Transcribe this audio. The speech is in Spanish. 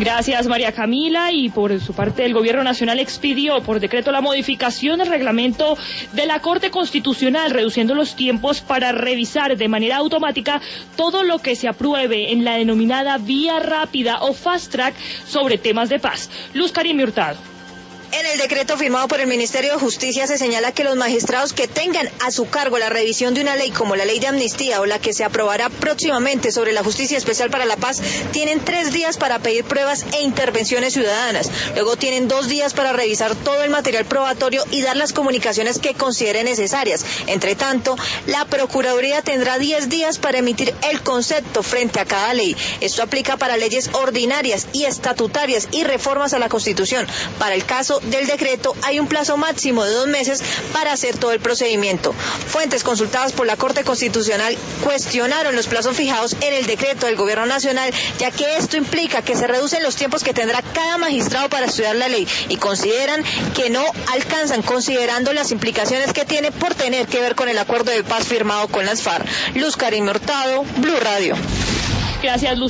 Gracias, María Camila. Y por su parte, el Gobierno Nacional expidió por decreto la modificación del reglamento de la Corte Constitucional, reduciendo los tiempos para revisar de manera automática todo lo que se apruebe en la denominada vía rápida o fast track sobre temas de paz. Luz Karime Hurtado. En el decreto firmado por el Ministerio de Justicia se señala que los magistrados que tengan a su cargo la revisión de una ley como la ley de amnistía o la que se aprobará próximamente sobre la Justicia Especial para la Paz tienen 3 días para pedir pruebas e intervenciones ciudadanas. Luego tienen 2 días para revisar todo el material probatorio y dar las comunicaciones que consideren necesarias. Entre tanto, la Procuraduría tendrá 10 días para emitir el concepto frente a cada ley. Esto aplica para leyes ordinarias y estatutarias y reformas a la Constitución. Para el caso del decreto hay un plazo máximo de 2 meses para hacer todo el procedimiento. Fuentes consultadas por la Corte Constitucional cuestionaron los plazos fijados en el decreto del Gobierno Nacional, ya que esto implica que se reducen los tiempos que tendrá cada magistrado para estudiar la ley y consideran que no alcanzan, considerando las implicaciones que tiene por tener que ver con el acuerdo de paz firmado con las FARC. Luz Karime Hurtado, Blue Radio. Gracias, Luz.